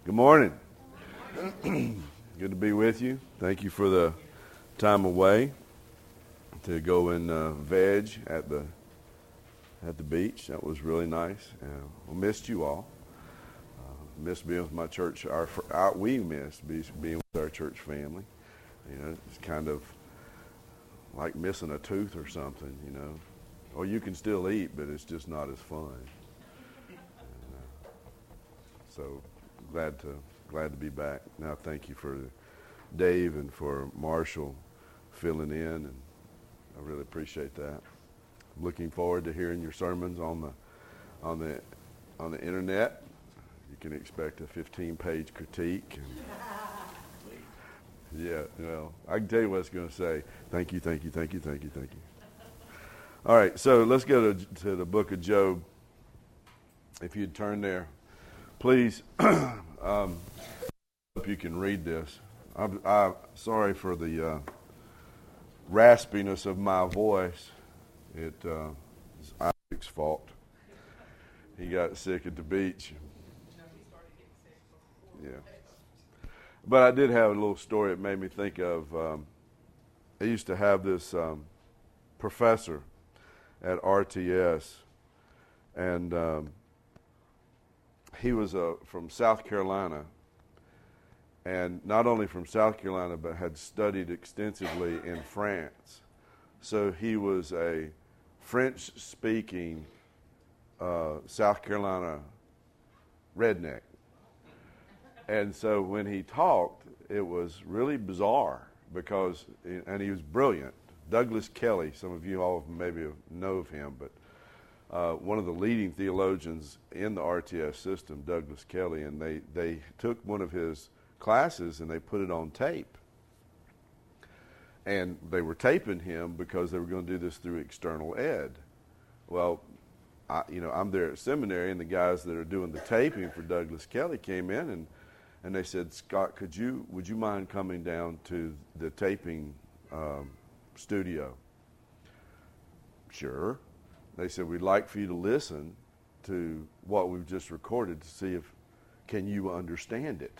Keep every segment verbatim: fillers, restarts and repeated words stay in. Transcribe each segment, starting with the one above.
Good morning. Good to be with you. Thank you for the time away to go and uh, veg at the at the beach. That was really nice. Uh, we missed you all. Uh, missed being with my church. Our, our we missed being with our church family. You know, it's kind of like missing a tooth or something. You know, or you can still eat, but it's just not as fun. And, uh, so. Glad to glad to be back. Now, thank you for Dave and for Marshall filling in, and I really appreciate that. I'm looking forward to hearing your sermons on the on the on the internet. You can expect a fifteen-page critique. And yeah, well, I can tell you what it's going to say. Thank you, thank you, thank you, thank you, thank you. All right, so let's go to, to the book of Job. If you'd turn there. Please, um, hope you can read this. I'm, I'm sorry for the uh, raspiness of my voice. It uh, is Isaac's fault. He got sick at the beach. Yeah. But I did have a little story that made me think of, um, I used to have this um, professor at R T S, and um, he was uh, from South Carolina, and not only from South Carolina, but had studied extensively in France. So he was a French-speaking uh, South Carolina redneck. And so when he talked, it was really bizarre because, and he was brilliant. Douglas Kelly, some of you all maybe know of him, but Uh, one of the leading theologians in the R T S system, Douglas Kelly, and they, they took one of his classes and they put it on tape. And they were taping him because they were going to do this through external ed. Well, I, you know, I'm there at seminary, and the guys that are doing the taping for Douglas Kelly came in and, and they said, Scott, could you would you mind coming down to the taping um, studio? Sure. They said, we'd like for you to listen to what we've just recorded to see if, can you understand it?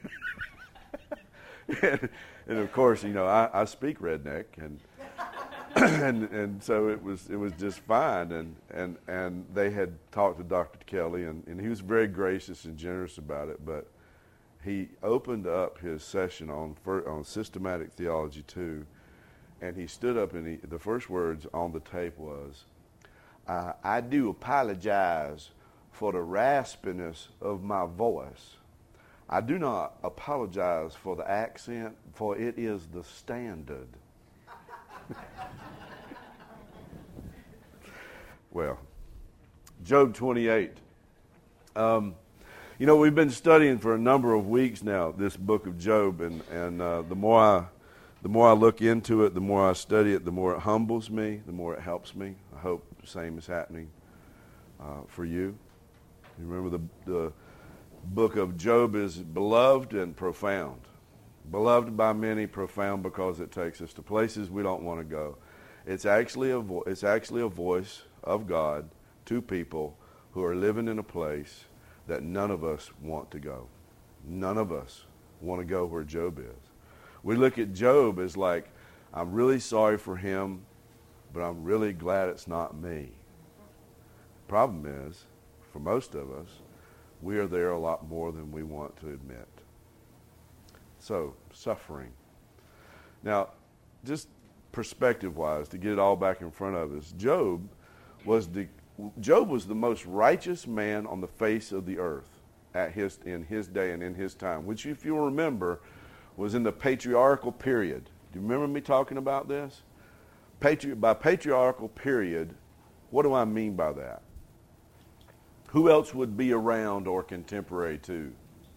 and, and of course, you know, I, I speak redneck, and, and and so it was it was just fine. And, and, and they had talked to Doctor Kelly, and, and he was very gracious and generous about it, but he opened up his session on on systematic theology two, and he stood up, and he, the first words on the tape was, Uh, I do apologize for the raspiness of my voice. I do not apologize for the accent, for it is the standard. Well, Job twenty-eight. Um, you know, we've been studying for a number of weeks now this book of Job, and, and uh, the more I the more I look into it, the more I study it, the more it humbles me, the more it helps me. I hope the same is happening uh, for you. You remember the, the book of Job is beloved and profound. Beloved by many, profound because it takes us to places we don't want to go. It's actually a vo- it's actually a voice of God to people who are living in a place that none of us want to go. None of us want to go where Job is. We look at Job as like, I'm really sorry for him, but I'm really glad it's not me. Problem is, for most of us, we are there a lot more than we want to admit. So, suffering. Now, just perspective-wise, to get it all back in front of us, Job was the Job was the most righteous man on the face of the earth at his in his day and in his time, which, if you'll remember, was in the patriarchal period. Do you remember me talking about this? Patri- by patriarchal period, what do I mean by that? Who else would be around or contemporary to?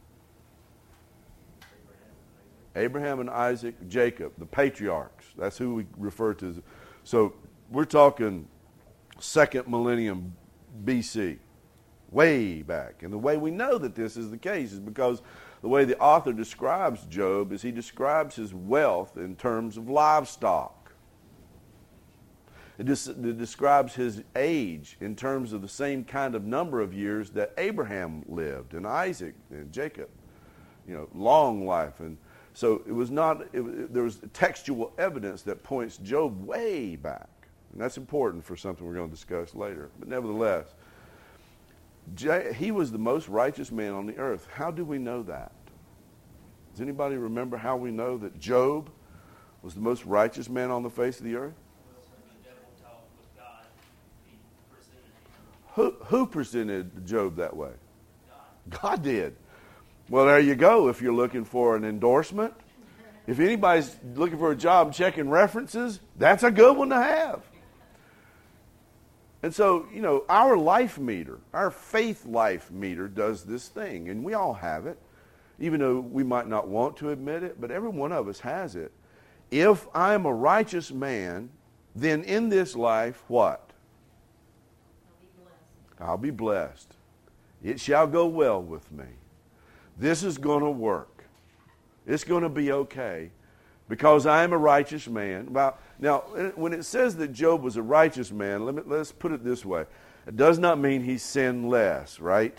Abraham and Isaac, Jacob, the patriarchs. That's who we refer to. So we're talking second millennium B C, way back. And the way we know that this is the case is because the way the author describes Job is he describes his wealth in terms of livestock. It, just, it describes his age in terms of the same kind of number of years that Abraham lived, and Isaac and Jacob. you know, long life. And so it was not, it, there was textual evidence that points Job way back. And that's important for something we're going to discuss later. But nevertheless, he was the most righteous man on the earth. How do we know that? Does anybody remember how we know that Job was the most righteous man on the face of the earth? Who, who presented Job that way? God. God did. Well, there you go if you're looking for an endorsement. If anybody's looking for a job checking references, that's a good one to have. And so, you know, our life meter, our faith life meter does this thing, and we all have it, even though we might not want to admit it, but every one of us has it. If I'm a righteous man, then in this life, what? I'll be blessed. It shall go well with me. This is going to work. It's going to be okay because I am a righteous man. Now, now, when it says that Job was a righteous man, let me, let's put it this way. It does not mean he sinned less, right?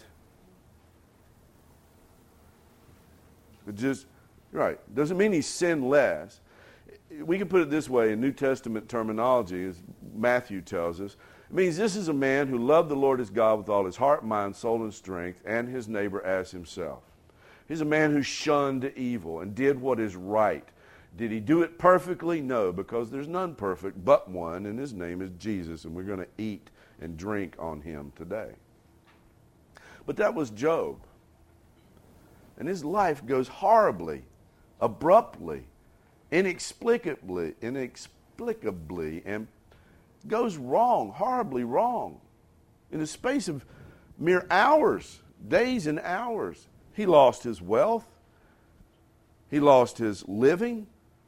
It just, right. Doesn't mean he sinned less. We can put it this way in New Testament terminology, as Matthew tells us. It means this is a man who loved the Lord his God with all his heart, mind, soul, and strength, and his neighbor as himself. He's a man who shunned evil and did what is right. Did he do it perfectly? No, because there's none perfect but one, and his name is Jesus, and we're going to eat and drink on him today. But that was Job. And his life goes horribly, abruptly, inexplicably, inexplicably, and goes wrong, horribly wrong. In the space of mere hours, days and hours, he lost his wealth. He lost his living.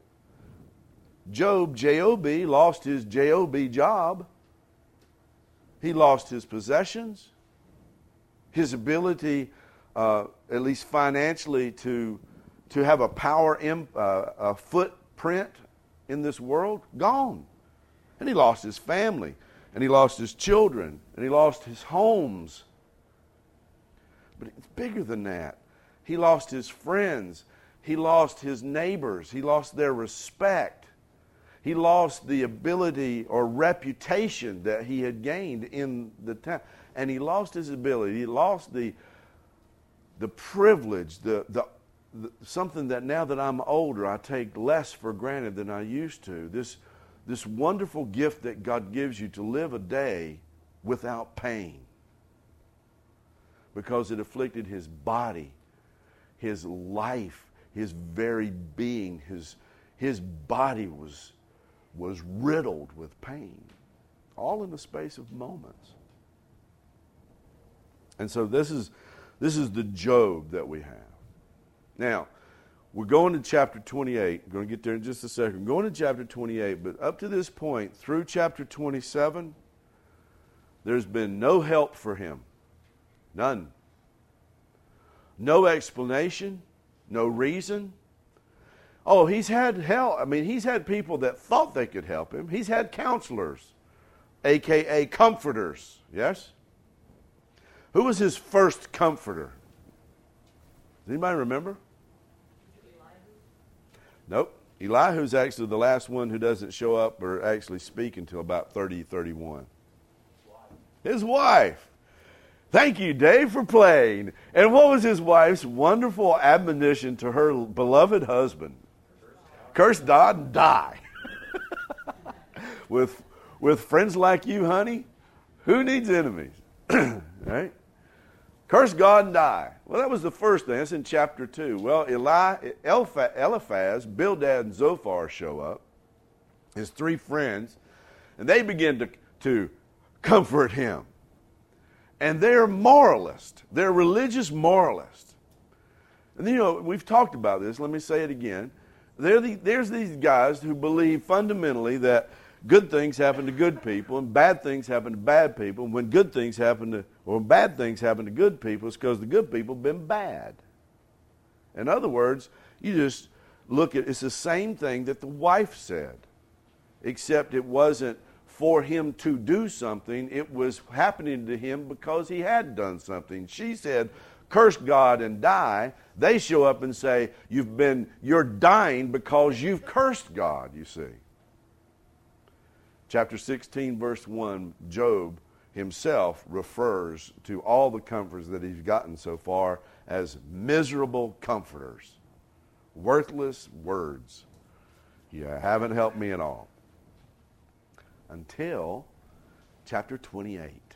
Job, J O B, lost his J O B job. He lost his possessions, his ability, uh, at least financially, to, to have a power, in, uh, a footprint in this world, gone. And he lost his family, and he lost his children, and he lost his homes. But it's bigger than that. He lost his friends. He lost his neighbors. He lost their respect. He lost the ability or reputation that he had gained in the town. And he lost his ability. He lost the, the privilege, the, the, the something that now that I'm older, I take less for granted than I used to. This This wonderful gift that God gives you to live a day without pain. Because it afflicted his body, his life, his very being. His, his body was, was riddled with pain. All in the space of moments. And so this is, this is the Job that we have. Now, we're going to chapter twenty-eight. We're going to get there in just a second. We're going to chapter twenty-eight, but up to this point, through chapter twenty-seven, there's been no help for him. None. No explanation. No reason. Oh, he's had help. I mean, he's had people that thought they could help him. He's had counselors, a k a comforters. Yes? Who was his first comforter? Does anybody remember? Nope. Elihu's actually the last one who doesn't show up or actually speak until about thirty, thirty-one. His wife. Thank you, Dave, for playing. And what was his wife's wonderful admonition to her beloved husband? Curse God and die. with, with friends like you, honey, who needs enemies? Right? Curse God and die. Well, that was the first thing. That's in chapter two. Well, Eli, Eliphaz, Bildad, and Zophar show up, his three friends, and they begin to, to comfort him. And they're moralists. They're religious moralists. And you know, we've talked about this. Let me say it again. They're the, there's these guys who believe fundamentally that good things happen to good people and bad things happen to bad people. And when good things happen to, or bad things happen to good people, it's because the good people have been bad. In other words, you just look at, it's the same thing that the wife said, except it wasn't for him to do something. It was happening to him because he had done something. She said, curse God and die, they show up and say, you've been, you're dying because you've cursed God, you see. Chapter sixteen, verse one, Job himself refers to all the comforts that he's gotten so far as miserable comforters. Worthless words. You haven't helped me at all. Until chapter twenty-eight.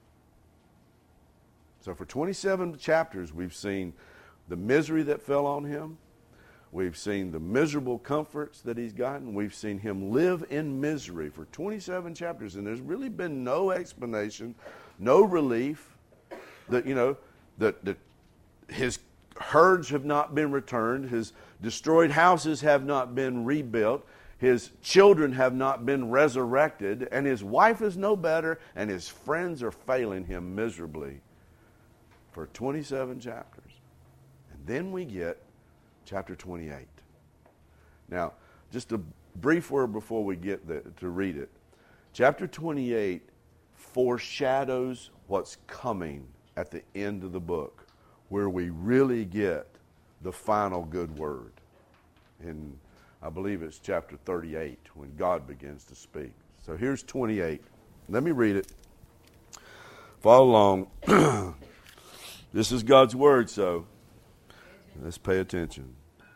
So for twenty-seven chapters, we've seen the misery that fell on him. We've seen the miserable comforts that he's gotten. We've seen him live in misery for twenty-seven chapters, and there's really been no explanation, no relief. That, you know, that, that his herds have not been returned, his destroyed houses have not been rebuilt, his children have not been resurrected, and his wife is no better, and his friends are failing him miserably for twenty-seven chapters. And then we get chapter twenty-eight. Now, just a brief word before we get the, to read it. Chapter twenty-eight foreshadows what's coming at the end of the book, where we really get the final good word. In, I believe it's chapter thirty-eight, when God begins to speak. So here's twenty-eight. Let me read it. Follow along. This is God's word, so let's pay attention.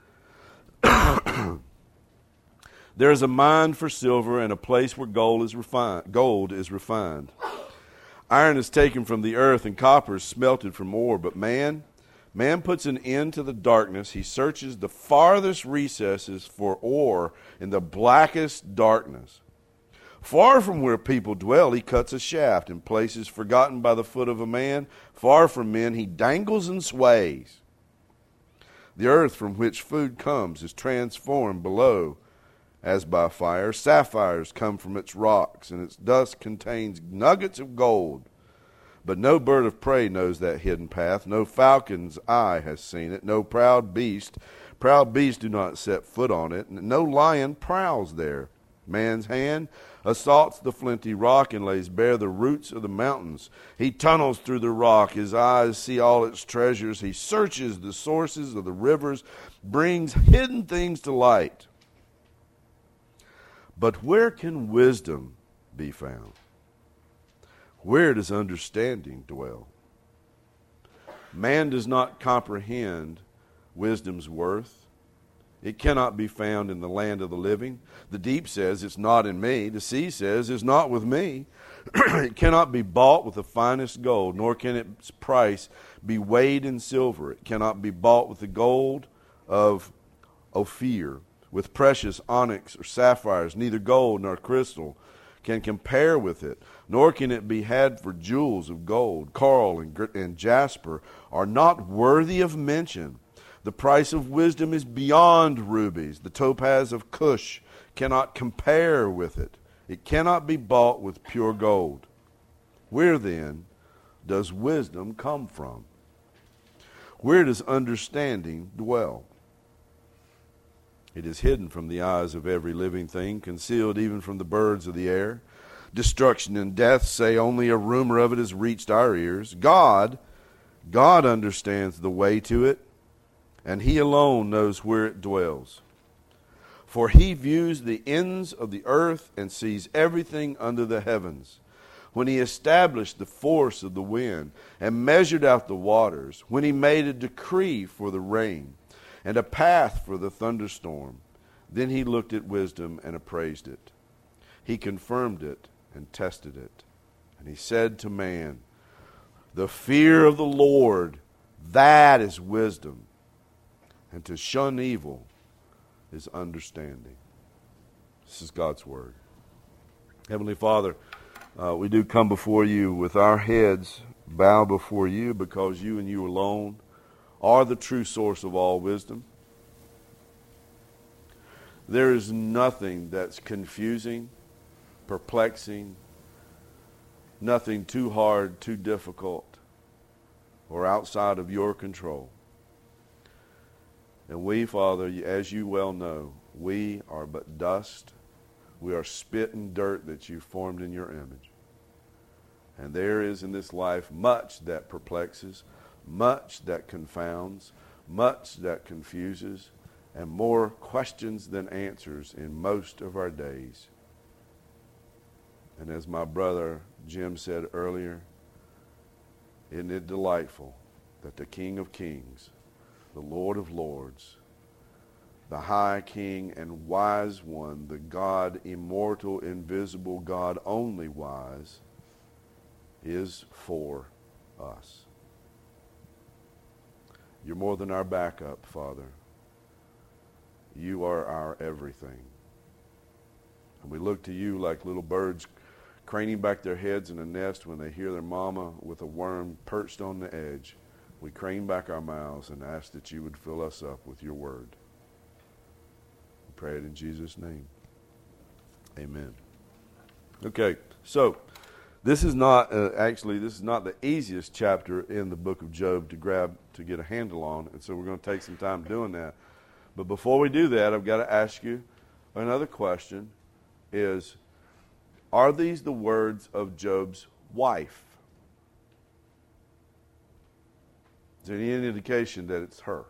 There is a mine for silver and a place where gold is refined. Gold is refined. Iron is taken from the earth and copper is smelted from ore. But man, man puts an end to the darkness. He searches the farthest recesses for ore in the blackest darkness. Far from where people dwell, he cuts a shaft in places forgotten by the foot of a man. Far from men, he dangles and sways. The earth from which food comes is transformed below as by fire. Sapphires come from its rocks, and its dust contains nuggets of gold. But no bird of prey knows that hidden path. No falcon's eye has seen it. No proud beast. Proud beasts do not set foot on it. No lion prowls there. Man's hand assaults the flinty rock and lays bare the roots of the mountains. He tunnels through the rock. His eyes see all its treasures. He searches the sources of the rivers, brings hidden things to light. But where can wisdom be found? Where does understanding dwell? Man does not comprehend wisdom's worth. It cannot be found in the land of the living. The deep says, it's not in me. The sea says, it's not with me. It cannot be bought with the finest gold, nor can its price be weighed in silver. It cannot be bought with the gold of Ophir, with precious onyx or sapphires. Neither gold nor crystal can compare with it, nor can it be had for jewels of gold. Coral and, and jasper are not worthy of mention. The price of wisdom is beyond rubies. The topaz of Cush cannot compare with it. It cannot be bought with pure gold. Where then does wisdom come from? Where does understanding dwell? It is hidden from the eyes of every living thing, concealed even from the birds of the air. Destruction and death say only a rumor of it has reached our ears. God, God understands the way to it, and he alone knows where it dwells. For he views the ends of the earth and sees everything under the heavens. When he established the force of the wind and measured out the waters, when he made a decree for the rain and a path for the thunderstorm, then he looked at wisdom and appraised it. He confirmed it and tested it. And he said to man, the fear of the Lord, that is wisdom. And to shun evil is understanding. This is God's word. Heavenly Father, uh, we do come before you with our heads bow before you, because you and you alone are the true source of all wisdom. There is nothing that's confusing, perplexing, nothing too hard, too difficult, or outside of your control. And we, Father, as you well know, we are but dust. We are spit and dirt that you formed in your image. And there is in this life much that perplexes, much that confounds, much that confuses, and more questions than answers in most of our days. And as my brother Jim said earlier, isn't it delightful that the King of Kings, the Lord of Lords, the High King and Wise One, the God, immortal, invisible, God only wise, is for us. You're more than our backup, Father. You are our everything. And we look to you like little birds craning back their heads in a nest when they hear their mama with a worm perched on the edge. We crane back our mouths and ask that you would fill us up with your word. We pray it in Jesus' name. Amen. Okay, so this is not, uh, actually, this is not the easiest chapter in the book of Job to grab, to get a handle on, and so we're going to take some time doing that. But before we do that, I've got to ask you another question, is, are these the words of Job's wife? Is there any indication that it's her?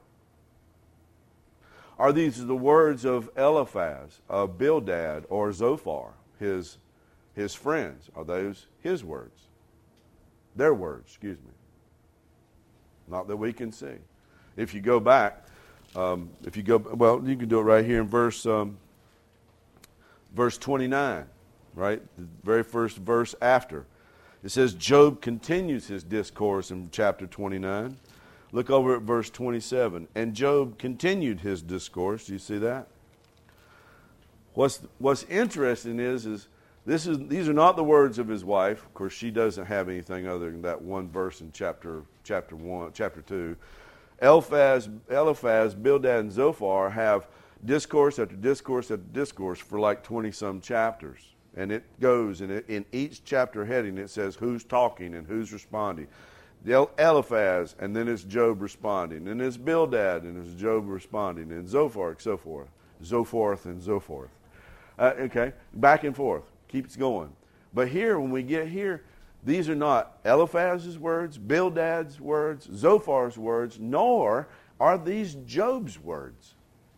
Are these the words of Eliphaz, of Bildad, or Zophar, his, his friends? Are those his words? Their words, excuse me. Not that we can see. If you go back, um, if you go, well, you can do it right here in verse, um, verse twenty-nine, right? The very first verse after. It says Job continues his discourse in chapter twenty-nine. Look over at verse twenty-seven. And Job continued his discourse. Do you see that? What's what's interesting is is this is these are not the words of his wife. Of course, she doesn't have anything other than that one verse in chapter chapter one, chapter two. Eliphaz, Eliphaz, Bildad, and Zophar have discourse after discourse after discourse for like twenty-some chapters. And it goes, and it, in each chapter heading, it says who's talking and who's responding. Eliphaz, and then it's Job responding. And it's Bildad, and it's Job responding. And Zophar, so forth. Zophar and so forth. Uh, okay, back and forth. Keeps going. But here, when we get here, these are not Eliphaz's words, Bildad's words, Zophar's words, nor are these Job's words.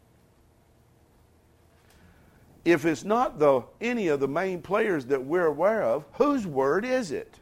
If it's not the, any of the main players that we're aware of, whose word is it?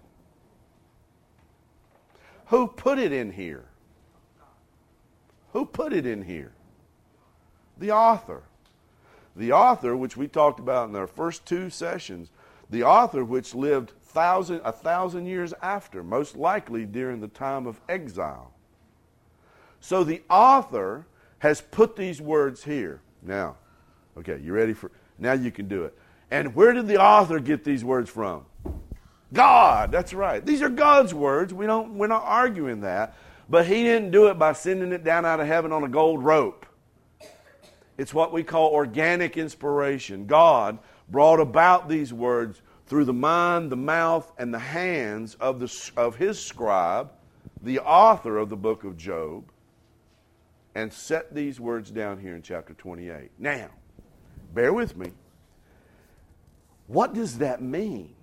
Who put it in here? Who put it in here? The author. The author, which we talked about in our first two sessions, the author which lived thousand, a thousand years after, most likely during the time of exile. So the author has put these words here. Now, okay, you ready for, now you can do it. And where did the author get these words from? God, that's right. These are God's words. We don't, we're not arguing that. But he didn't do it by sending it down out of heaven on a gold rope. It's what we call organic inspiration. God brought about these words through the mind, the mouth, and the hands of, the, of his scribe, the author of the book of Job, and set these words down here in chapter twenty-eight. Now, bear with me. What does that mean?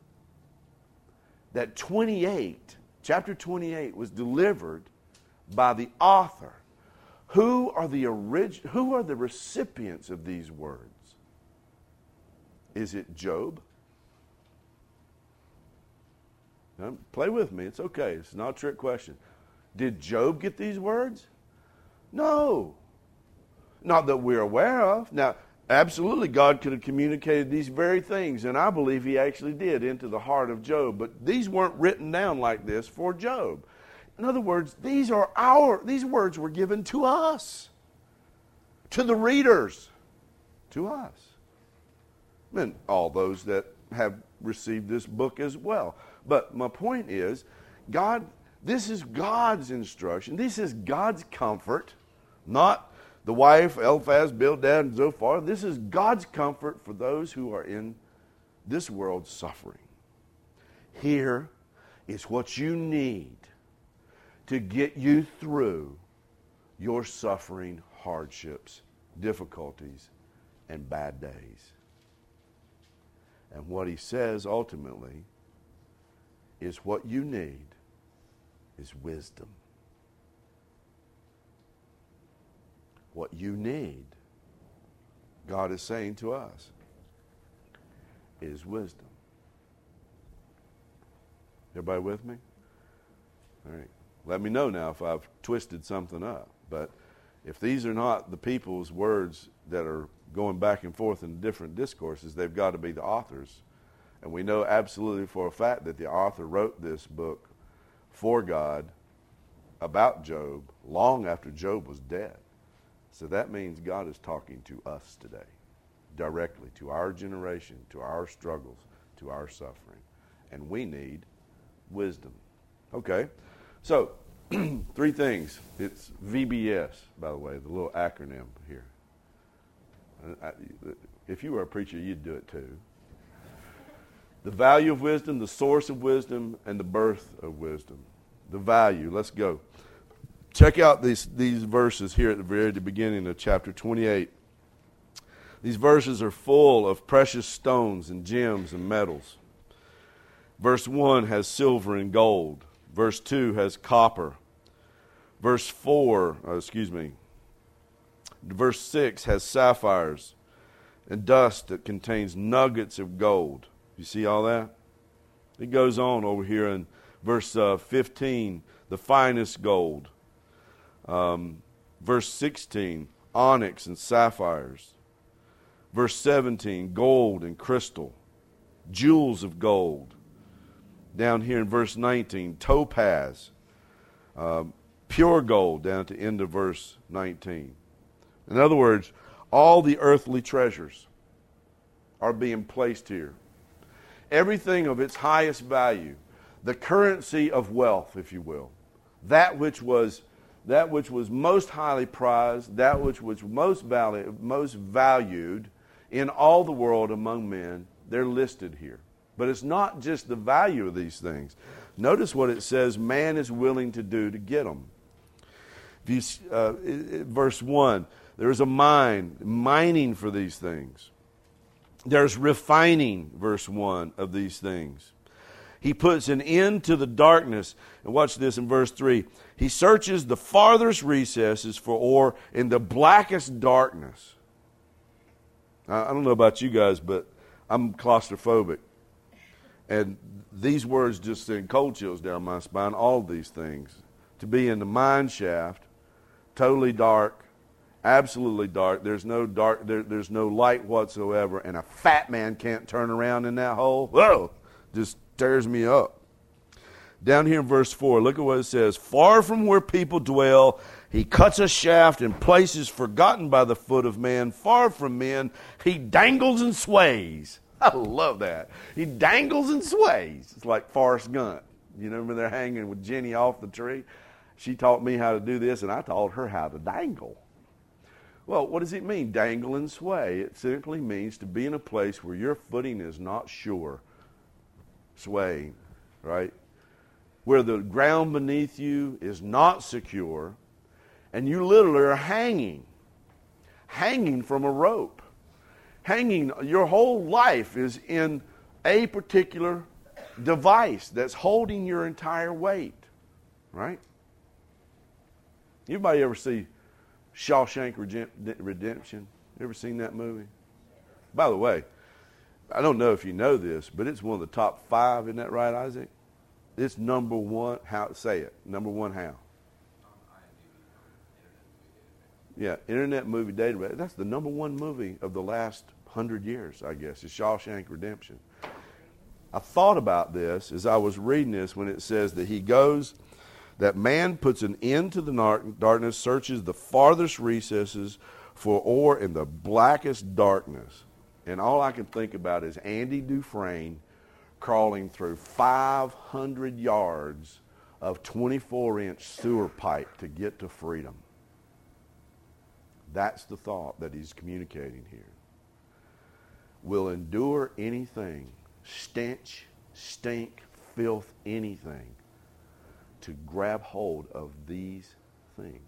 That twenty-eight, chapter twenty-eight was delivered by the author. Who are the orig- who are the recipients of these words? Is it Job? Now, play with me. It's okay. It's not a trick question. Did Job get these words? No. Not that we're aware of. Now, absolutely, God could have communicated these very things, and I believe he actually did, into the heart of Job. But these weren't written down like this for Job. In other words, these are our, these words were given to us, to the readers, to us. And all those that have received this book as well. But my point is, God, this is God's instruction. This is God's comfort, not the wife, Eliphaz, Bildad, and Zophar. This is God's comfort for those who are in this world suffering. Here is what you need to get you through your suffering, hardships, difficulties, and bad days. And what he says ultimately is what you need is wisdom. What you need, God is saying to us, is wisdom. Everybody with me? All right. Let me know now if I've twisted something up. But if these are not the people's words that are going back and forth in different discourses, they've got to be the authors. And we know absolutely for a fact that the author wrote this book for God about Job long after Job was dead. So that means God is talking to us today, directly, to our generation, to our struggles, to our suffering. And we need wisdom. Okay, so three things. It's V B S, by the way, the little acronym here. I, if you were a preacher, you'd do it too. The value of wisdom, the source of wisdom, and the birth of wisdom. The value. Let's go. Check out these, these verses here at the very beginning of chapter twenty-eight. These verses are full of precious stones and gems and metals. Verse one has silver and gold. Verse two has copper. Verse four, oh, excuse me, verse six has sapphires and dust that contains nuggets of gold. You see all that? It goes on over here in verse uh, fifteen, the finest gold. Um, verse sixteen, onyx and sapphires. Verse seventeen, gold and crystal, jewels of gold. Down here in verse nineteen, topaz, um, pure gold, down at the end of verse nineteen. In other words, all the earthly treasures are being placed here. Everything of its highest value, the currency of wealth, if you will, that which was that which was most highly prized, that which was most valu- most valued in all the world among men, they're listed here. But it's not just the value of these things. Notice what it says man is willing to do to get them. If you, uh, verse one, there's a mine, mining for these things. There's refining, verse one, of these things. He puts an end to the darkness. And watch this in verse three. He searches the farthest recesses for ore in the blackest darkness. I don't know about you guys, but I'm claustrophobic. And these words just send cold chills down my spine, all these things. To be in the mine shaft, totally dark, absolutely dark. There's no dark. There, there's no light whatsoever, and a fat man can't turn around in that hole. Whoa! Just tears me up. Down here in verse four, look at what it says. Far from where people dwell, he cuts a shaft in places forgotten by the foot of man. Far from men, he dangles and sways. I love that. He dangles and sways. It's like Forrest Gump. You know, when they're hanging with Jenny off the tree. She taught me how to do this, and I taught her how to dangle. Well, what does it mean, dangle and sway? It simply means to be in a place where your footing is not sure. Swaying, right? Where the ground beneath you is not secure, and you literally are hanging, hanging from a rope. Hanging, your whole life is in a particular device that's holding your entire weight, right? Anybody ever see Shawshank Redemption? Ever seen that movie? By the way, I don't know if you know this, but it's one of the top five. Isn't that right, Isaac? It's number one. How say it? Number one how? Yeah, Internet Movie Database. That's the number one movie of the last hundred years, I guess, is Shawshank Redemption. I thought about this as I was reading this when it says that he goes, that man puts an end to the darkness, searches the farthest recesses for ore in the blackest darkness. And all I can think about is Andy Dufresne crawling through five hundred yards of twenty-four inch sewer pipe to get to freedom. That's the thought that he's communicating here. Will endure anything, stench, stink, filth, anything, to grab hold of these things.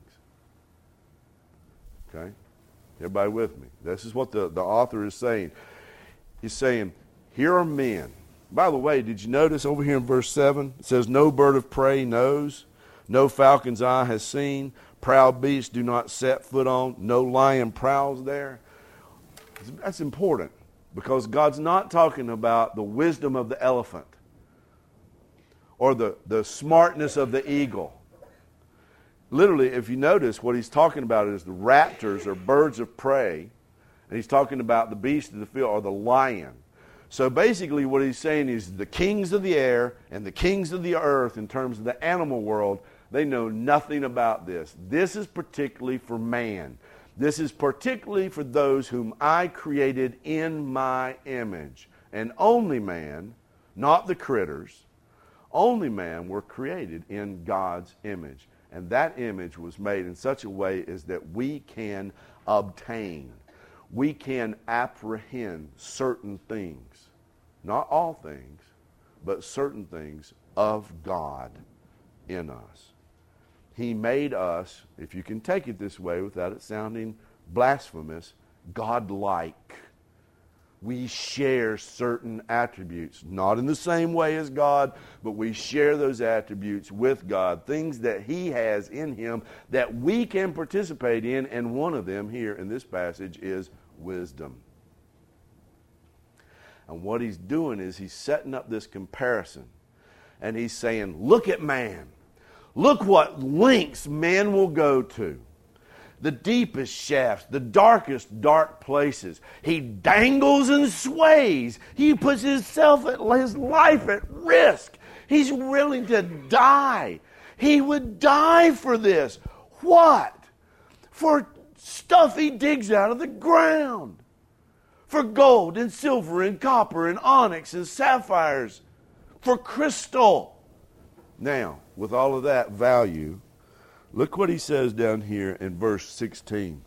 Okay? Everybody with me? This is what the, the author is saying. He's saying, here are men. By the way, did you notice over here in verse seven? It says, no bird of prey knows, no falcon's eye has seen, proud beasts do not set foot on, no lion prowls there. That's important because God's not talking about the wisdom of the elephant or the, the smartness of the eagle. Literally, if you notice, what he's talking about is the raptors or birds of prey, and he's talking about the beast of the field or the lion. So basically what he's saying is the kings of the air and the kings of the earth in terms of the animal world, they know nothing about this. This is particularly for man. This is particularly for those whom I created in my image. And only man, not the critters, only man were created in God's image. And that image was made in such a way as that we can obtain, we can apprehend certain things. Not all things, but certain things of God in us. He made us, if you can take it this way without it sounding blasphemous, God-like. We share certain attributes, not in the same way as God, but we share those attributes with God, things that He has in Him that we can participate in, and one of them here in this passage is wisdom. And what He's doing is He's setting up this comparison, and He's saying, look at man. Look what lengths man will go to. The deepest shafts, the darkest dark places. He dangles and sways. He puts himself at his life at risk. He's willing to die. He would die for this. What? For stuff he digs out of the ground. For gold and silver and copper and onyx and sapphires. For crystal. Now, with all of that value, look what he says down here in verse sixteen.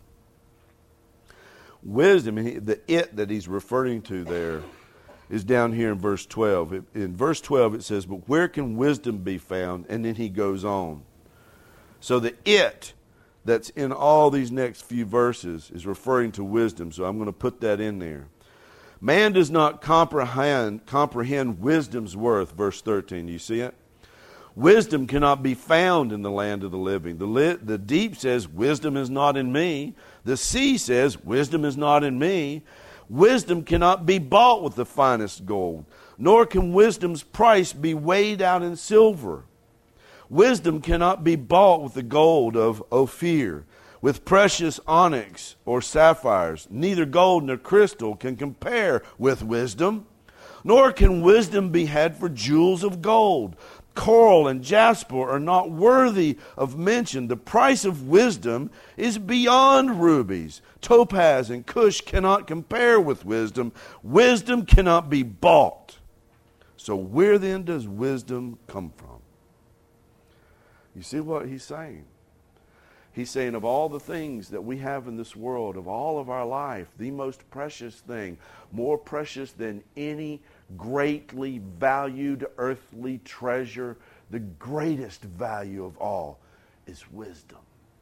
Wisdom, the it that he's referring to there is down here in verse twelve. In verse twelve it says, but where can wisdom be found? And then he goes on. So the it that's in all these next few verses is referring to wisdom. So I'm going to put that in there. Man does not comprehend, comprehend wisdom's worth, verse thirteen. Do you see it? Wisdom cannot be found in the land of the living. The, li- the deep says, wisdom is not in me. The sea says, wisdom is not in me. Wisdom cannot be bought with the finest gold, nor can wisdom's price be weighed out in silver. Wisdom cannot be bought with the gold of Ophir, with precious onyx or sapphires. Neither gold nor crystal can compare with wisdom, nor can wisdom be had for jewels of gold. Coral and jasper are not worthy of mention. The price of wisdom is beyond rubies. Topaz and Cush cannot compare with wisdom. Wisdom cannot be bought. So where then does wisdom come from? You see what he's saying? He's saying of all the things that we have in this world, of all of our life, the most precious thing, more precious than any greatly valued earthly treasure, the greatest value of all is wisdom.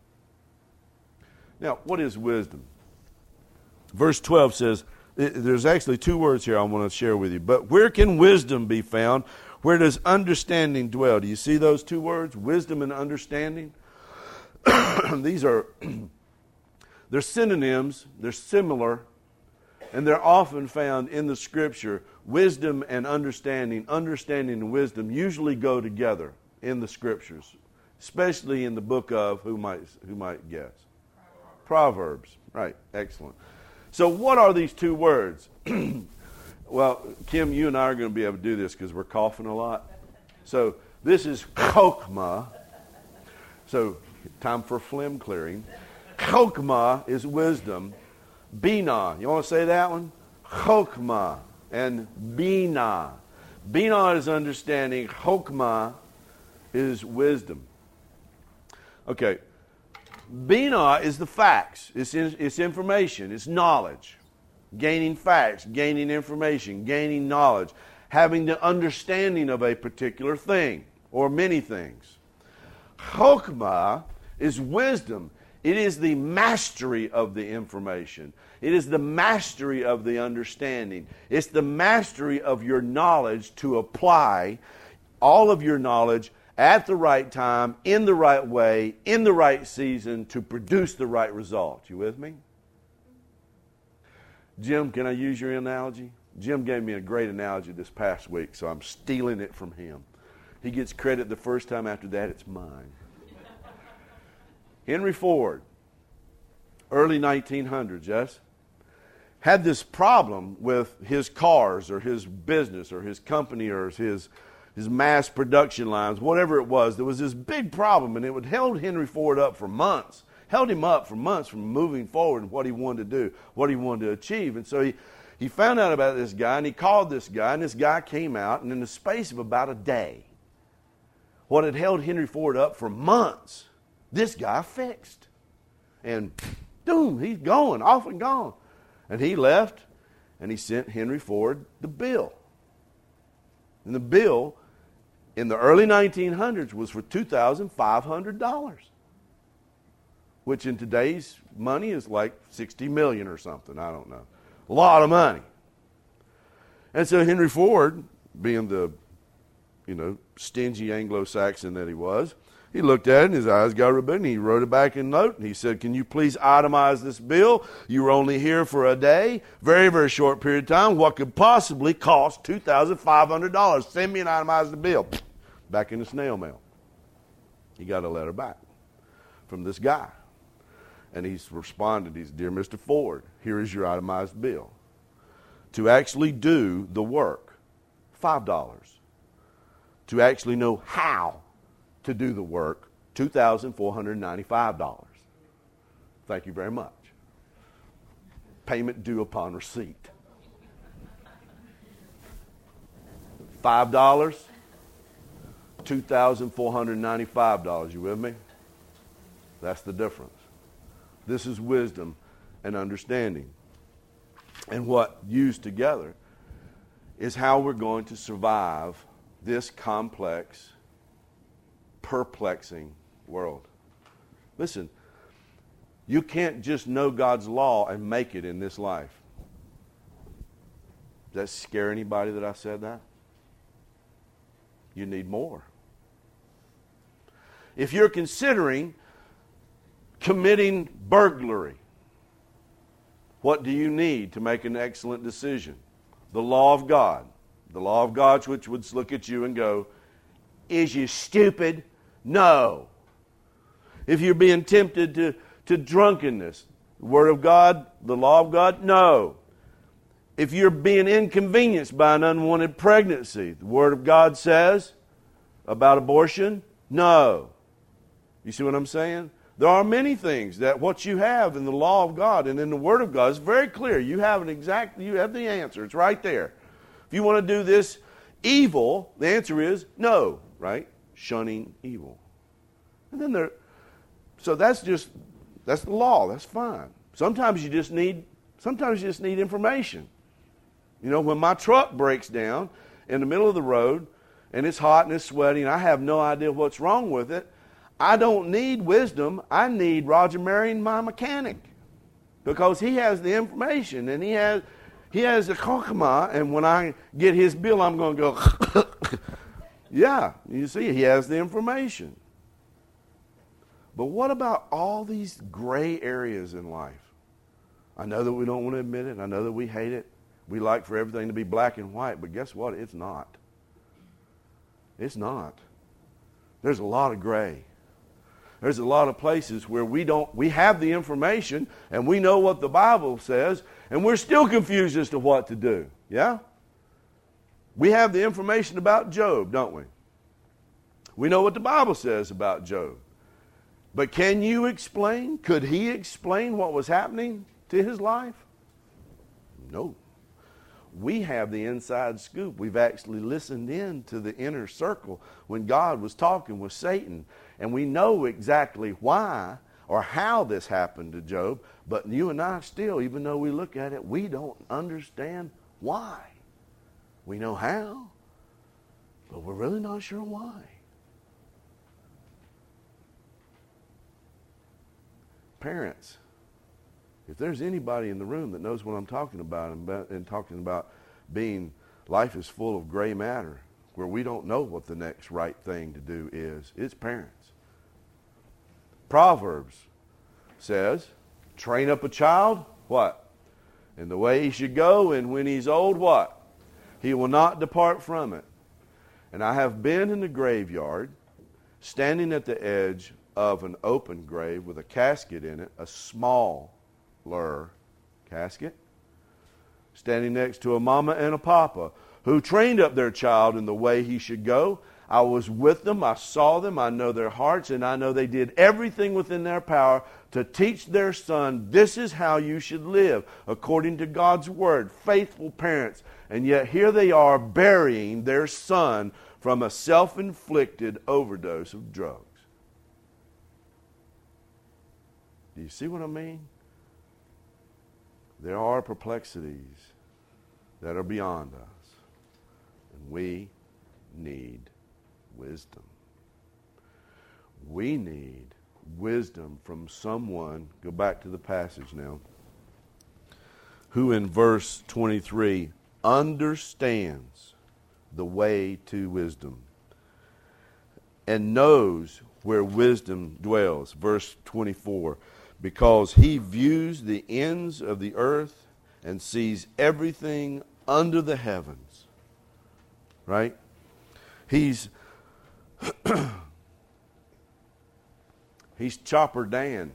Now, what is wisdom? Verse twelve says, there's actually two words here I want to share with you. But where can wisdom be found? Where does understanding dwell? Do you see those two words, wisdom and understanding? These are, they're synonyms, they're similar, and they're often found in the Scripture. Wisdom and understanding, understanding and wisdom usually go together in the Scriptures, especially in the book of, who might who might guess? Proverbs. Right, excellent. So what are these two words? Well, Kim, you and I are going to be able to do this because we're coughing a lot. So this is chokmah. So time for phlegm clearing. Chokmah is wisdom. Binah. You want to say that one? Chokmah and Binah. Binah is understanding. Chokmah is wisdom. Okay. Binah is the facts. It's, in, it's information. It's knowledge. Gaining facts, gaining information, gaining knowledge, having the understanding of a particular thing or many things. Chokmah is wisdom. It is the mastery of the information. It is the mastery of the understanding. It's the mastery of your knowledge to apply all of your knowledge at the right time, in the right way, in the right season to produce the right result. You with me? Jim, can I use your analogy? Jim gave me a great analogy this past week, so I'm stealing it from him. He gets credit the first time. After that, it's mine. Henry Ford, early nineteen hundreds, yes, had this problem with his cars or his business or his company or his, his mass production lines, whatever it was. There was this big problem, and it would held Henry Ford up for months, held him up for months from moving forward in what he wanted to do, what he wanted to achieve. And so he, he found out about this guy, and he called this guy, and this guy came out, and in the space of about a day, what had held Henry Ford up for months, this guy fixed. And boom, he's going, off and gone. And he left, and he sent Henry Ford the bill. And the bill in the early nineteen hundreds was for two thousand five hundred dollars, which in today's money is like sixty million dollars or something. I don't know. A lot of money. And so Henry Ford, being the, you know, stingy Anglo-Saxon that he was, he looked at it and his eyes got red, and he wrote it back in a note, and he said, can you please itemize this bill? You were only here for a day, very, very short period of time. What could possibly cost two thousand five hundred dollars? Send me an itemized bill. Back in the snail mail. He got a letter back from this guy. And he's responded, he's, dear Mister Ford, here is your itemized bill. To actually do the work, five dollars. To actually know how to do the work, two thousand four hundred ninety-five dollars. Thank you very much. Payment due upon receipt. five dollars, two thousand four hundred ninety-five dollars. You with me? That's the difference. This is wisdom and understanding. And what used together is how we're going to survive this complex, perplexing world. Listen, you can't just know God's law and make it in this life. Does that scare anybody that I said that? You need more. If you're considering committing burglary, what do you need to make an excellent decision? The law of God. The law of God which would look at you and go, is you stupid? No. If you're being tempted to, to drunkenness, the Word of God, the law of God, no. If you're being inconvenienced by an unwanted pregnancy, the Word of God says about abortion, no. You see what I'm saying? There are many things that what you have in the law of God and in the Word of God is very clear. You have an exact, you have the answer. It's right there. If you want to do this evil, the answer is no, right? Shunning evil. And then there, so that's just, that's the law. That's fine. Sometimes you just need, sometimes you just need information. You know, when my truck breaks down in the middle of the road and it's hot and it's sweaty and I have no idea what's wrong with it, I don't need wisdom. I need Roger Marion, my mechanic, because he has the information and he has he has the kokama. And when I get his bill, I'm going to go, yeah. You see, he has the information. But what about all these gray areas in life? I know that we don't want to admit it. I know that we hate it. We like for everything to be black and white. But guess what? It's not. It's not. There's a lot of gray. There's a lot of places where we don't, we have the information and we know what the Bible says and we're still confused as to what to do. Yeah? We have the information about Job, don't we? We know what the Bible says about Job. But can you explain? Could he explain what was happening to his life? No. We have the inside scoop. We've actually listened in to the inner circle when God was talking with Satan. And we know exactly why or how this happened to Job. But you and I still, even though we look at it, we don't understand why. We know how, but we're really not sure why. Parents, if there's anybody in the room that knows what I'm talking about and, and talking about being, life is full of gray matter, where we don't know what the next right thing to do is. It's parents. Proverbs says, train up a child, what? In the way he should go, and when he's old, what? He will not depart from it. And I have been in the graveyard, standing at the edge of an open grave with a casket in it, a smaller casket, standing next to a mama and a papa who trained up their child in the way he should go. I was with them, I saw them, I know their hearts, and I know they did everything within their power to teach their son, this is how you should live, according to God's word. Faithful parents. And yet here they are burying their son from a self-inflicted overdose of drugs. Do you see what I mean? There are perplexities that are beyond us, and we need wisdom. We need wisdom from someone, go back to the passage now, who in verse twenty-three understands the way to wisdom and knows where wisdom dwells. Verse twenty-four, because he views the ends of the earth and sees everything under the heavens. Right? He's He's Chopper Dan.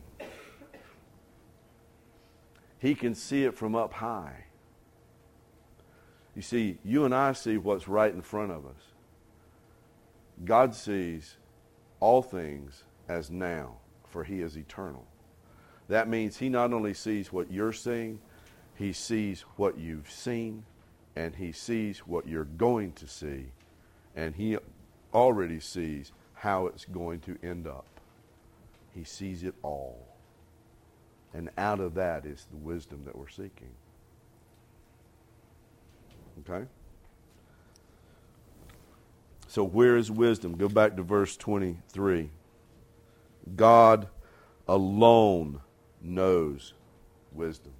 He can see it from up high. You see, you and I see what's right in front of us. God sees all things as now, for he is eternal. That means he not only sees what you're seeing, he sees what you've seen, and he sees what you're going to see, and he already sees how it's going to end up. He sees it all. And out of that is the wisdom that we're seeking. Okay? So where is wisdom? Go back to verse twenty-three. God alone knows wisdom.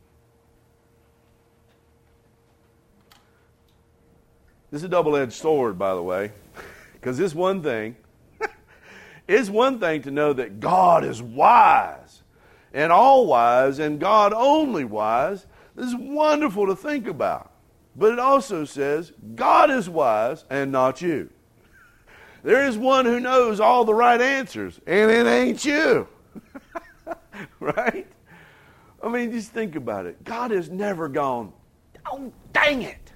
This is a double-edged sword, by the way, because it's one thing. It's one thing to know that God is wise and all wise and God only wise. This is wonderful to think about. But it also says God is wise and not you. There is one who knows all the right answers, and it ain't you. Right? I mean, just think about it. God has never gone, oh, dang it.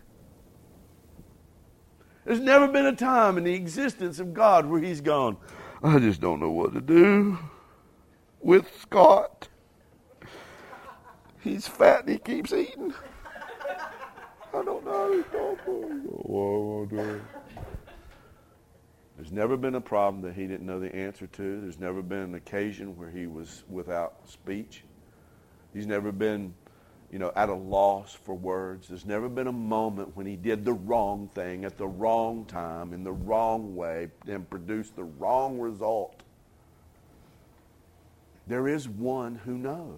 There's never been a time in the existence of God where he's gone, I just don't know what to do with Scott. He's fat and he keeps eating. I don't know how to talk to him. There's never been a problem that he didn't know the answer to. There's never been an occasion where he was without speech. He's never been, you know, at a loss for words. There's never been a moment when he did the wrong thing at the wrong time in the wrong way and produced the wrong result. There is one who knows.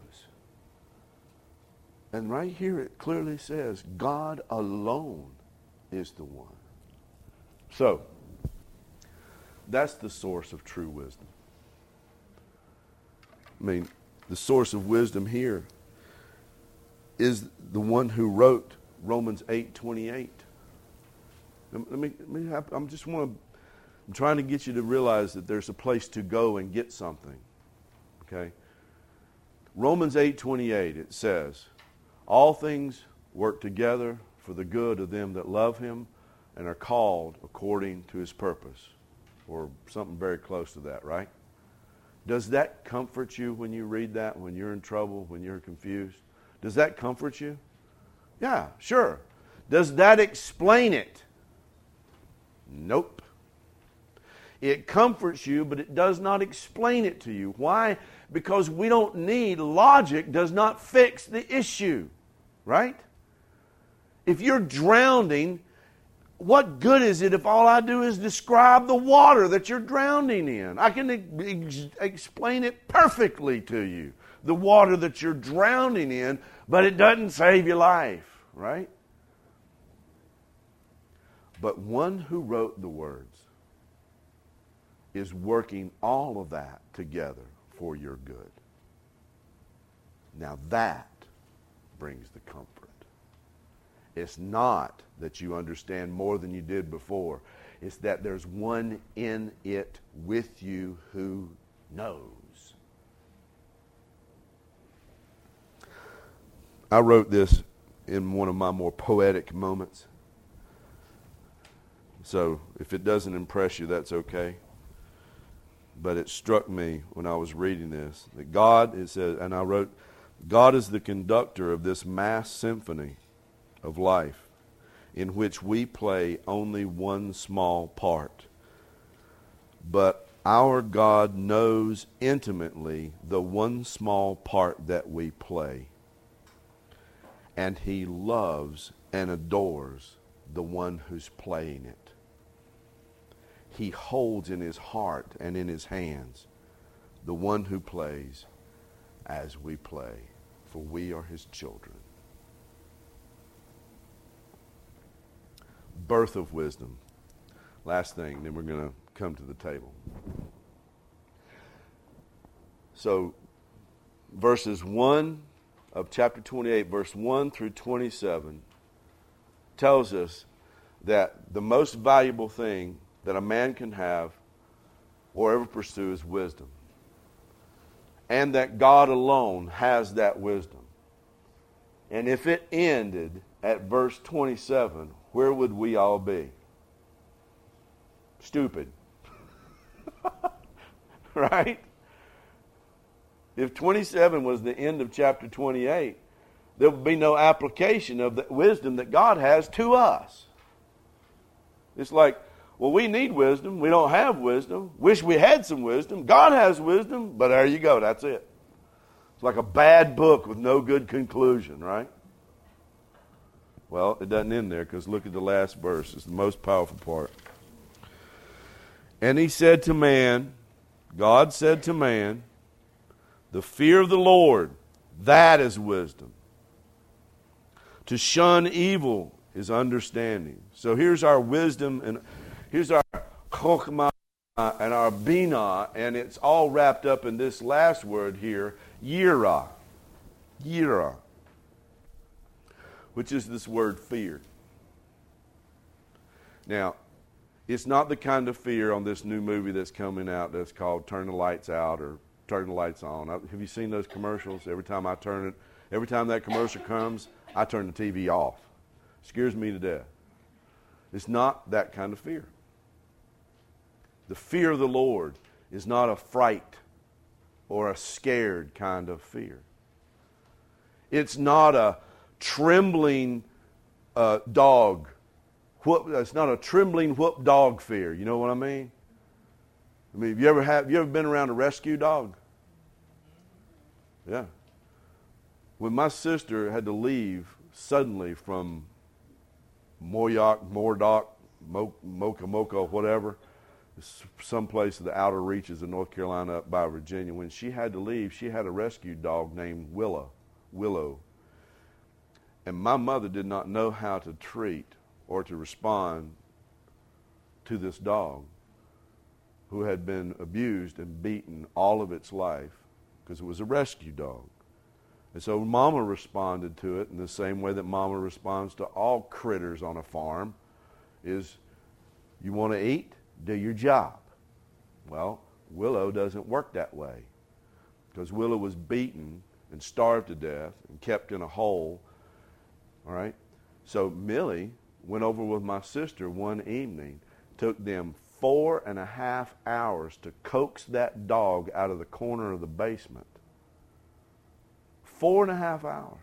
And right here it clearly says God alone is the one. So, that's the source of true wisdom. I mean, the source of wisdom here is the one who wrote Romans eight twenty-eight. Let me, let me have, I'm just want to, I'm trying to get you to realize that there's a place to go and get something. Okay? Romans eight twenty-eight, it says, all things work together for the good of them that love him and are called according to his purpose. Or something very close to that, right? Does that comfort you when you read that, when you're in trouble, when you're confused? Does that comfort you? Yeah, sure. Does that explain it? Nope. It comforts you, but it does not explain it to you. Why? Because we don't need, logic does not fix the issue, right? If you're drowning, what good is it if all I do is describe the water that you're drowning in? I can ex- explain it perfectly to you, the water that you're drowning in, but it doesn't save your life, right? But one who wrote the words is working all of that together for your good. Now that brings the comfort. It's not that you understand more than you did before. It's that there's one in it with you who knows. I wrote this in one of my more poetic moments. So if it doesn't impress you, that's okay. But it struck me when I was reading this that God, it says, and I wrote, God is the conductor of this mass symphony of life in which we play only one small part. But our God knows intimately the one small part that we play. And he loves and adores the one who's playing it. He holds in his heart and in his hands the one who plays as we play, for we are his children. Birth of wisdom. Last thing, then we're going to come to the table. So, verses one of chapter twenty-eight, verse one through twenty-seven, tells us that the most valuable thing that a man can have or ever pursue is wisdom. And that God alone has that wisdom. And if it ended at verse twenty-seven, where would we all be? Stupid. Right? If twenty-seven was the end of chapter twenty-eight, there would be no application of the wisdom that God has to us. It's like, well, we need wisdom. We don't have wisdom. Wish we had some wisdom. God has wisdom, but there you go. That's it. It's like a bad book with no good conclusion, right? Well, it doesn't end there, because look at the last verse. It's the most powerful part. And he said to man, God said to man, the fear of the Lord, that is wisdom. To shun evil is understanding. So here's our wisdom, and here's our chokhmah and our binah, and it's all wrapped up in this last word here, yirah. Yirah. Which is this word fear. Now, it's not the kind of fear on this new movie that's coming out that's called Turn the Lights Out or Turn the Lights On. Have you seen those commercials? Every time I turn it, every time that commercial comes, I turn the T V off. It scares me to death. It's not that kind of fear. The fear of the Lord is not a fright or a scared kind of fear. It's not a trembling uh, dog. Whoop, it's not a trembling whoop dog fear. You know what I mean? I mean, have you ever have you ever been around a rescue dog? Yeah. When my sister had to leave suddenly from Moyoc, Moordock, Mocha Mocha, whatever, someplace in the outer reaches of North Carolina up by Virginia, when she had to leave, she had a rescue dog named Willow. Willow. And my mother did not know how to treat or to respond to this dog who had been abused and beaten all of its life because it was a rescue dog. And so Mama responded to it in the same way that Mama responds to all critters on a farm, is you want to eat? Do your job. Well, Willow doesn't work that way, because Willow was beaten and starved to death and kept in a hole. All right? So Millie went over with my sister one evening, took them four and a half hours to coax that dog out of the corner of the basement. Four and a half hours.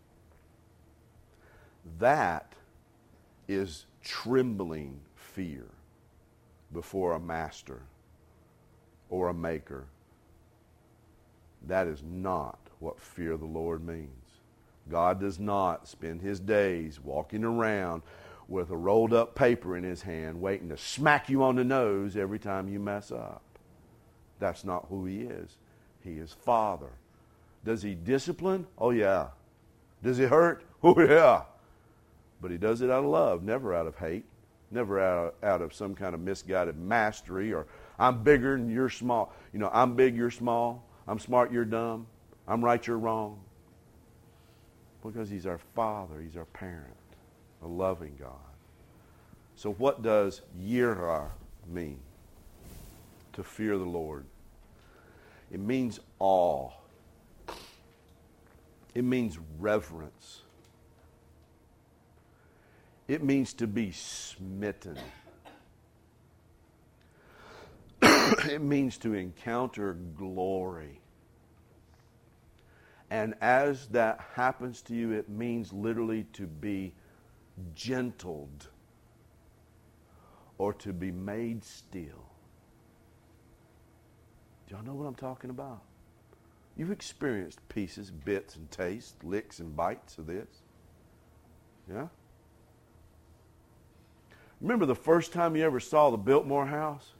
That is trembling fear before a master or a maker. That is not what fear of the Lord means. God does not spend his days walking around with a rolled up paper in his hand waiting to smack you on the nose every time you mess up. That's not who he is. He is Father. Does he discipline? Oh yeah. Does he hurt? Oh yeah. But he does it out of love, never out of hate. Never out of, out of some kind of misguided mastery or I'm bigger and you're small. You know, I'm big, you're small. I'm smart, you're dumb. I'm right, you're wrong. Because he's our Father, he's our parent, a loving God. So what does yirah mean? To fear the Lord. It means awe. It means reverence. It means to be smitten. It means to encounter glory. And as that happens to you, it means literally to be gentled or to be made still. Do y'all know what I'm talking about? You've experienced pieces, bits, and tastes, licks and bites of this. Yeah? Remember the first time you ever saw the Biltmore House?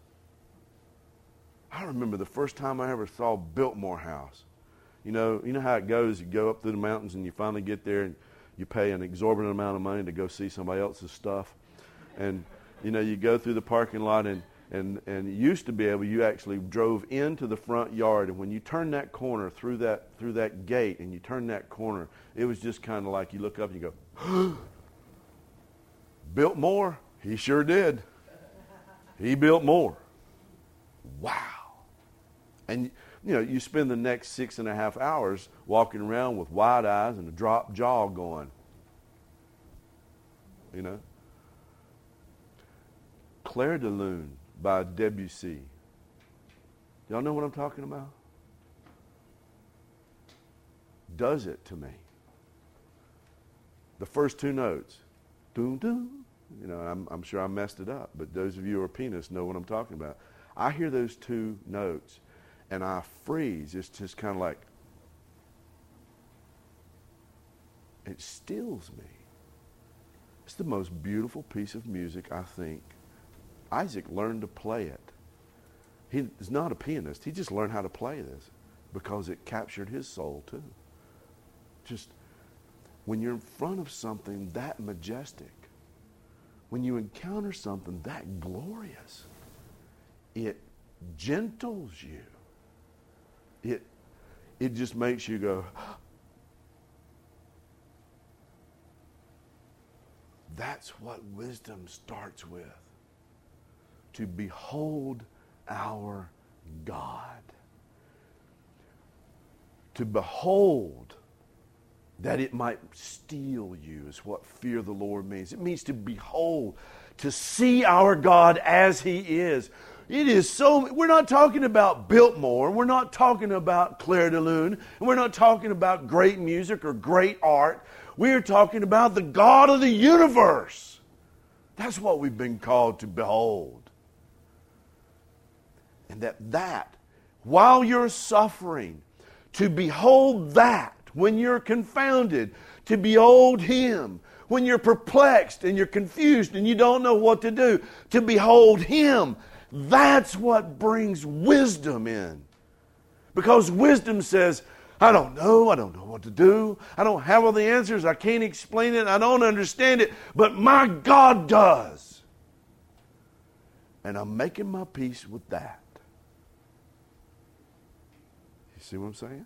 I remember the first time I ever saw Biltmore House. You know, you know how it goes. You go up through the mountains and you finally get there and you pay an exorbitant amount of money to go see somebody else's stuff. And, you know, you go through the parking lot and, and, and you used to be able, you actually drove into the front yard. And when you turn that corner through that, through that gate and you turn that corner, it was just kind of like you look up and you go, Biltmore? He sure did. He built more. Wow. And, you know, you spend the next six and a half hours walking around with wide eyes and a drop jaw going. You know? Clair de Lune by Debussy. Y'all know what I'm talking about? Does it to me. The first two notes. Doom, doom. You know, I'm, I'm sure I messed it up, but those of you who are pianists know what I'm talking about. I hear those two notes, and I freeze. It's just kind of like, it stills me. It's the most beautiful piece of music, I think. Isaac learned to play it. He is not a pianist. He just learned how to play this because it captured his soul, too. Just when you're in front of something that majestic, when you encounter something that glorious, it gentles you. It, it just makes you go, that's what wisdom starts with. To behold our God. To behold that it might steal you is what fear the Lord means. It means to behold, to see our God as He is. It is so, we're not talking about Biltmore, we're not talking about Clair de Lune, and we're not talking about great music or great art. We're talking about the God of the universe. That's what we've been called to behold. And that that, while you're suffering, to behold that, when you're confounded, to behold Him. When you're perplexed and you're confused and you don't know what to do, to behold Him. That's what brings wisdom in. Because wisdom says, I don't know, I don't know what to do. I don't have all the answers, I can't explain it, I don't understand it, but my God does. And I'm making my peace with that. You see what I'm saying?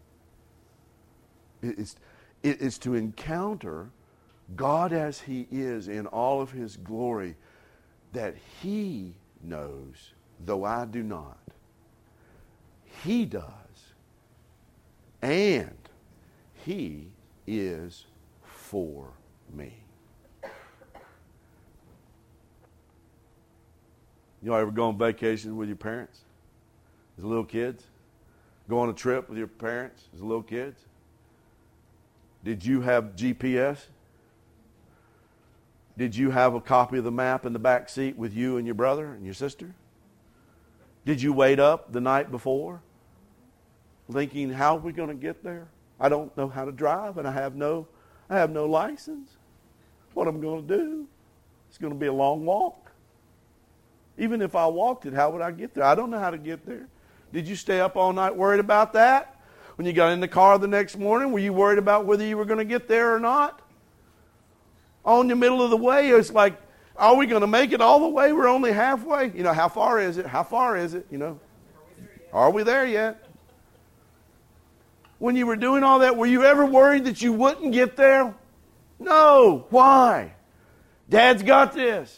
It's, it's to encounter God as He is in all of His glory, that He knows, though I do not. He does. And He is for me. You know, ever go on vacation with your parents as little kids? Go on a trip with your parents as little kids? Did you have G P S? Did you have a copy of the map in the back seat with you and your brother and your sister? Did you wait up the night before thinking, how are we going to get there? I don't know how to drive and I have no I have no license. What am I going to do? It's going to be a long walk. Even if I walked it, how would I get there? I don't know how to get there. Did you stay up all night worried about that? When you got in the car the next morning, were you worried about whether you were going to get there or not? On the middle of the way, it's like Are we going to make it all the way? We're only halfway. You know, how far is it? How far is it? You know, are we there yet? When you were doing all that, were you ever worried that you wouldn't get there? No. Why? Dad's got this.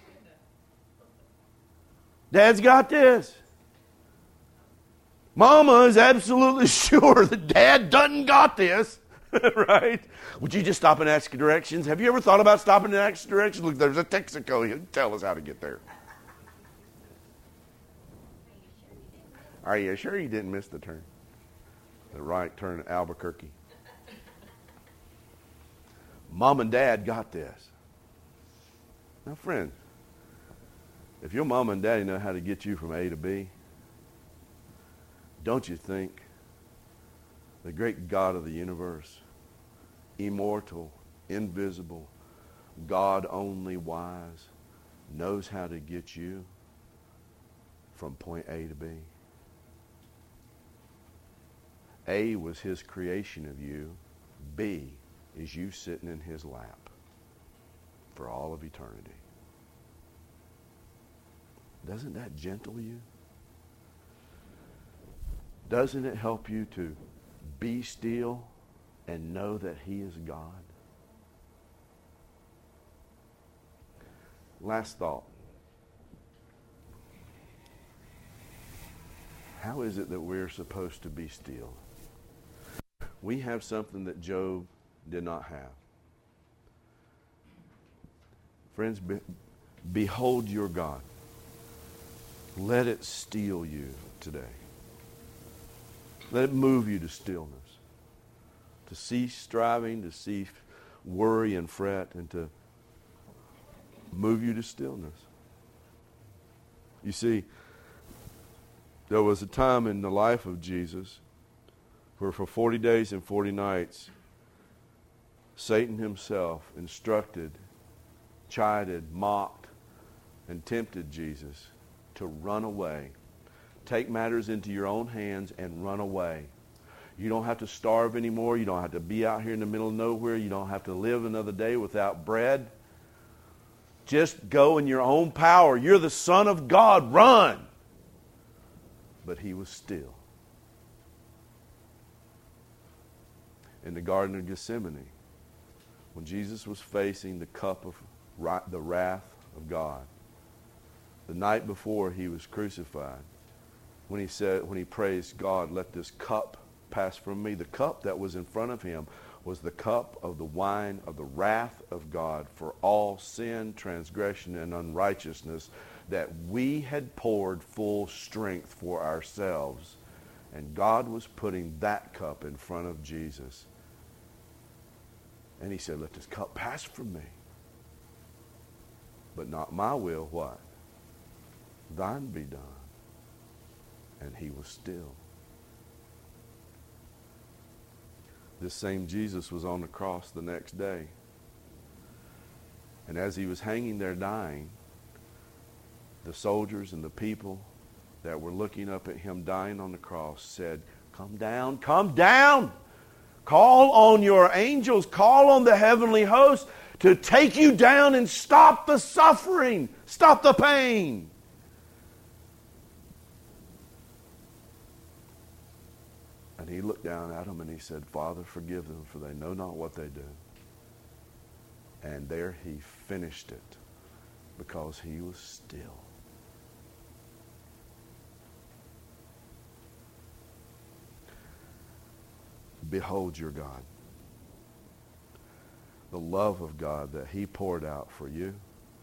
Dad's got this. Mama is absolutely sure that Dad doesn't got this. Right? Would you just stop and ask directions? Have you ever thought about stopping and asking directions? Look, there's a Texaco. He'll tell us how to get there. Are you sure you didn't miss the turn? The right turn at Albuquerque. Mom and Dad got this. Now, friend, if your mom and daddy know how to get you from A to B, don't you think the great God of the universe, immortal, invisible, God only wise, knows how to get you from point A to B? A was his creation of you. B is you sitting in his lap for all of eternity. Doesn't that gentle you? Doesn't it help you to be still and know that he is God? Last thought. How is it that we're supposed to be still? We have something that Job did not have. Friends, be, behold your God. Let it still you today. Let it move you to stillness. To cease striving, to cease worry and fret, and to move you to stillness. You see, there was a time in the life of Jesus where for forty days and forty nights, Satan himself instructed, chided, mocked, and tempted Jesus to run away. Take matters into your own hands and run away. You don't have to starve anymore. You don't have to be out here in the middle of nowhere. You don't have to live another day without bread. Just go in your own power. You're the Son of God. Run. But he was still. In the Garden of Gethsemane, when Jesus was facing the cup of the wrath of God, the night before he was crucified, when he said, when he praised God, let this cup pass from me, the cup that was in front of him was the cup of the wine of the wrath of God for all sin, transgression, and unrighteousness that we had poured full strength for ourselves. And God was putting that cup in front of Jesus. And he said, let this cup pass from me. But not my will, what? Thine be done. And he was still. This same Jesus was on the cross the next day. And as he was hanging there dying, the soldiers and the people that were looking up at him dying on the cross said, come down, come down. Call on your angels, call on the heavenly host to take you down and stop the suffering, stop the pain. And he looked down at them and he said, Father, forgive them, for they know not what they do. And there he finished it because he was still. Behold your God. The love of God that he poured out for you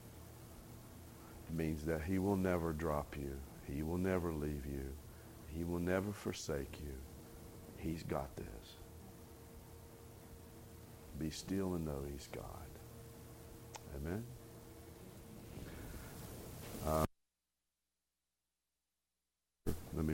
means that he will never drop you. He will never leave you. He will never forsake you. He's got this. Be still and know he's God. Amen.